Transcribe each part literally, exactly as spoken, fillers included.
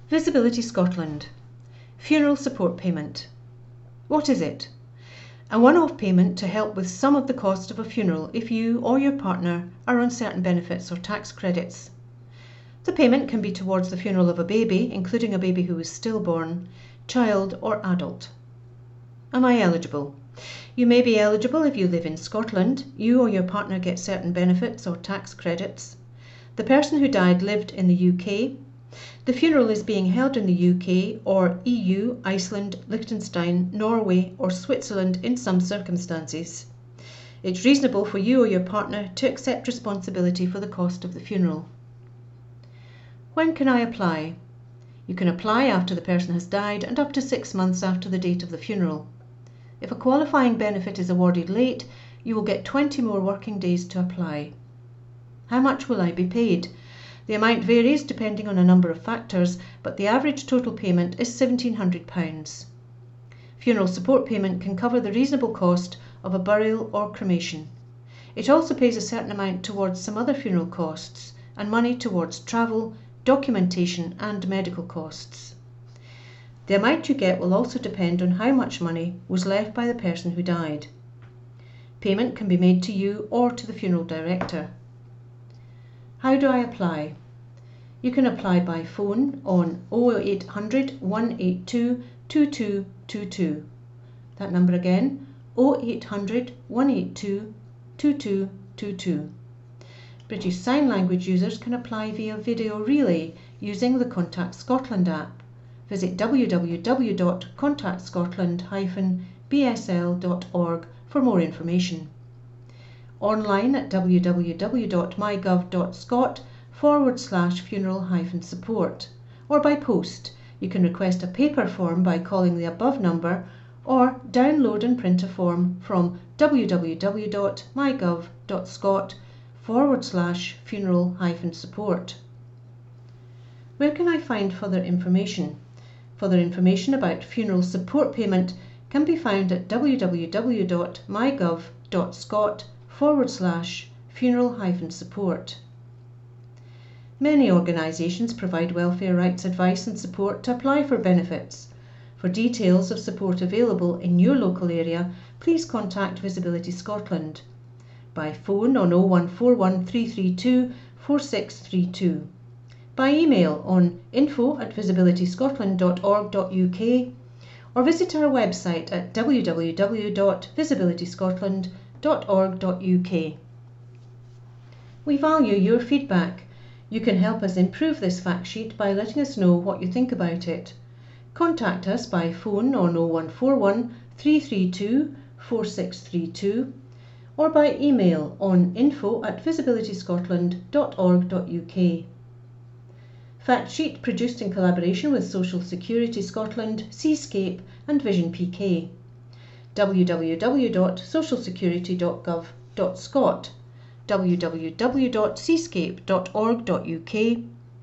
Visibility Scotland. Funeral support payment. What is it? A one-off payment to help with some of the cost of a funeral if you or your partner are on certain benefits or tax credits. The payment can be towards the funeral of a baby, including a baby who is stillborn, child or adult. Am I eligible? You may be eligible if you live in Scotland, you or your partner get certain benefits or tax credits. The person who died lived in the U K. The funeral is being held in the U K or E U, Iceland, Liechtenstein, Norway or Switzerland in some circumstances. It's reasonable for you or your partner to accept responsibility for the cost of the funeral. When can I apply? You can apply after the person has died and up to six months after the date of the funeral. If a qualifying benefit is awarded late, you will get twenty more working days to apply. How much will I be paid? The amount varies depending on a number of factors, but the average total payment is one thousand seven hundred pounds. Funeral support payment can cover the reasonable cost of a burial or cremation. It also pays a certain amount towards some other funeral costs and money towards travel, documentation and medical costs. The amount you get will also depend on how much money was left by the person who died. Payment can be made to you or to the funeral director. How do I apply? You can apply by phone on oh eight hundred, one eight two, two two two two. That number again, oh eight hundred, one eight two, two two two two. British Sign Language users can apply via video relay using the Contact Scotland app. Visit w w w dot contact scotland dash b s l dot org for more information. Online at w w w dot my gov dot scot forward slash funeral hyphen support, or by post. You can request a paper form by calling the above number or download and print a form from w w w dot my gov dot scot forward slash funeral hyphen support. Where can I find further information? Further information about funeral support payment can be found at w w w dot my gov dot scot forward slash funeral hyphen support. Many organisations provide welfare rights advice and support to apply for benefits. For details of support available in your local area, please contact Visibility Scotland by phone on oh one four one, three three two, four six three two, by email on info at visibility scotland dot org dot u k, or visit our website at w w w dot visibility scotland dot org dot u k. We value your feedback. You can help us improve this fact sheet by letting us know what you think about it. Contact us by phone on oh one four one, three three two, four six three two or by email on info at visibility scotland dot org dot u k. Fact sheet produced in collaboration with Social Security Scotland, Seascape and Vision P K. w w w dot social security dot gov dot scot, w w w dot seascape dot org dot u k,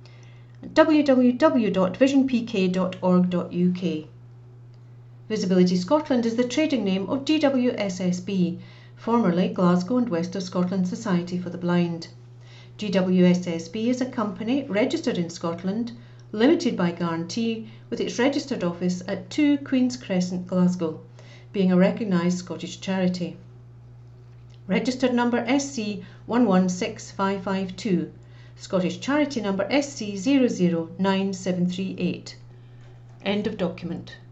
w w w dot vision p k dot org dot u k. Visibility Scotland is the trading name of G W S S B, formerly Glasgow and West of Scotland Society for the Blind. G W S S B is a company registered in Scotland, limited by guarantee, with its registered office at two Queen's Crescent, Glasgow, being a recognised Scottish charity. Registered number S C one one six five five two, Scottish charity number S C zero zero nine seven three eight. End of document.